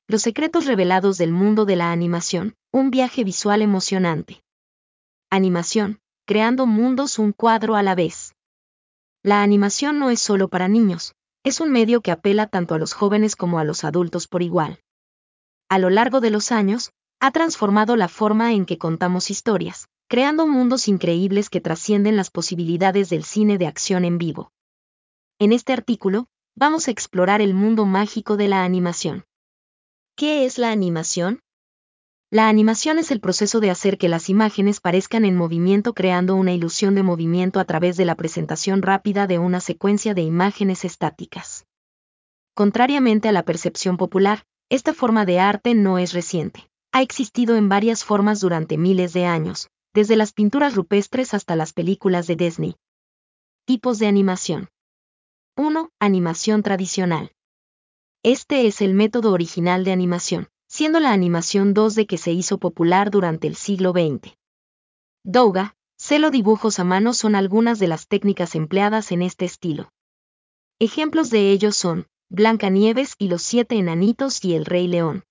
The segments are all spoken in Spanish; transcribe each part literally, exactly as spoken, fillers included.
Los secretos revelados del mundo de la animación, un viaje visual emocionante. Animación, creando mundos un cuadro a la vez. La animación no es solo para niños, es un medio que apela tanto a los jóvenes como a los adultos por igual. A lo largo de los años, ha transformado la forma en que contamos historias, creando mundos increíbles que trascienden las posibilidades del cine de acción en vivo. En este artículo, vamos a explorar el mundo mágico de la animación. ¿Qué es la animación? La animación es el proceso de hacer que las imágenes parezcan en movimiento creando una ilusión de movimiento a través de la presentación rápida de una secuencia de imágenes estáticas. Contrariamente a la percepción popular, esta forma de arte no es reciente. Ha existido en varias formas durante miles de años, desde las pinturas rupestres hasta las películas de Disney. Tipos de animación. uno. Animación tradicional. Este es el método original de animación, siendo la animación dos D que se hizo popular durante el siglo veinte. Douga, celo dibujos a mano son algunas de las técnicas empleadas en este estilo. Ejemplos de ellos son Blancanieves y los siete enanitos y el Rey León.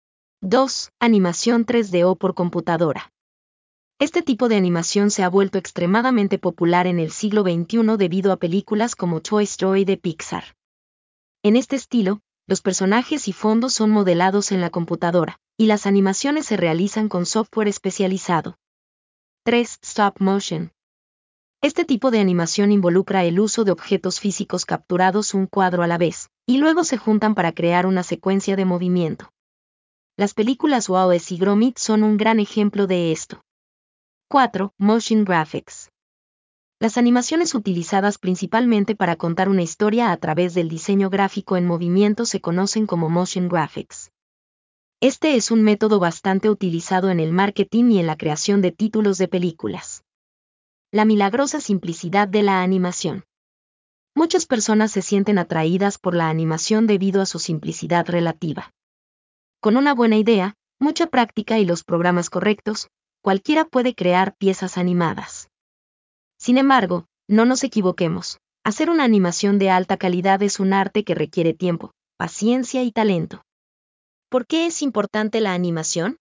dos. Animación tres D o por computadora. Este tipo de animación se ha vuelto extremadamente popular en el siglo veintiuno debido a películas como Toy Story de Pixar. En este estilo, los personajes y fondos son modelados en la computadora, y las animaciones se realizan con software especializado. tres. Stop motion. Este tipo de animación involucra el uso de objetos físicos capturados un cuadro a la vez, y luego se juntan para crear una secuencia de movimiento. Las películas Wallace y Gromit son un gran ejemplo de esto. cuatro. Motion graphics. Las animaciones utilizadas principalmente para contar una historia a través del diseño gráfico en movimiento se conocen como motion graphics. Este es un método bastante utilizado en el marketing y en la creación de títulos de películas. La milagrosa simplicidad de la animación. Muchas personas se sienten atraídas por la animación debido a su simplicidad relativa. Con una buena idea, mucha práctica y los programas correctos, cualquiera puede crear piezas animadas. Sin embargo, no nos equivoquemos, hacer una animación de alta calidad es un arte que requiere tiempo, paciencia y talento. ¿Por qué es importante la animación?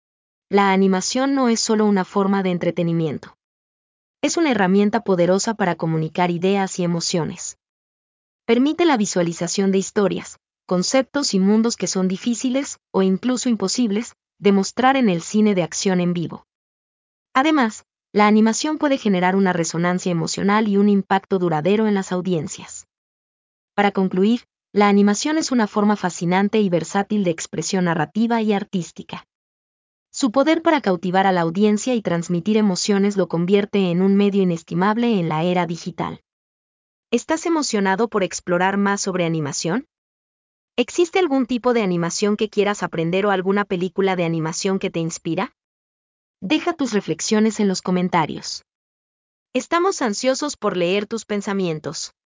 La animación no es solo una forma de entretenimiento. Es una herramienta poderosa para comunicar ideas y emociones. Permite la visualización de historias, conceptos y mundos que son difíciles, o incluso imposibles, de mostrar en el cine de acción en vivo. Además, la animación puede generar una resonancia emocional y un impacto duradero en las audiencias. Para concluir, la animación es una forma fascinante y versátil de expresión narrativa y artística. Su poder para cautivar a la audiencia y transmitir emociones lo convierte en un medio inestimable en la era digital. ¿Estás emocionado por explorar más sobre animación? ¿Existe algún tipo de animación que quieras aprender o alguna película de animación que te inspira? Deja tus reflexiones en los comentarios. Estamos ansiosos por leer tus pensamientos.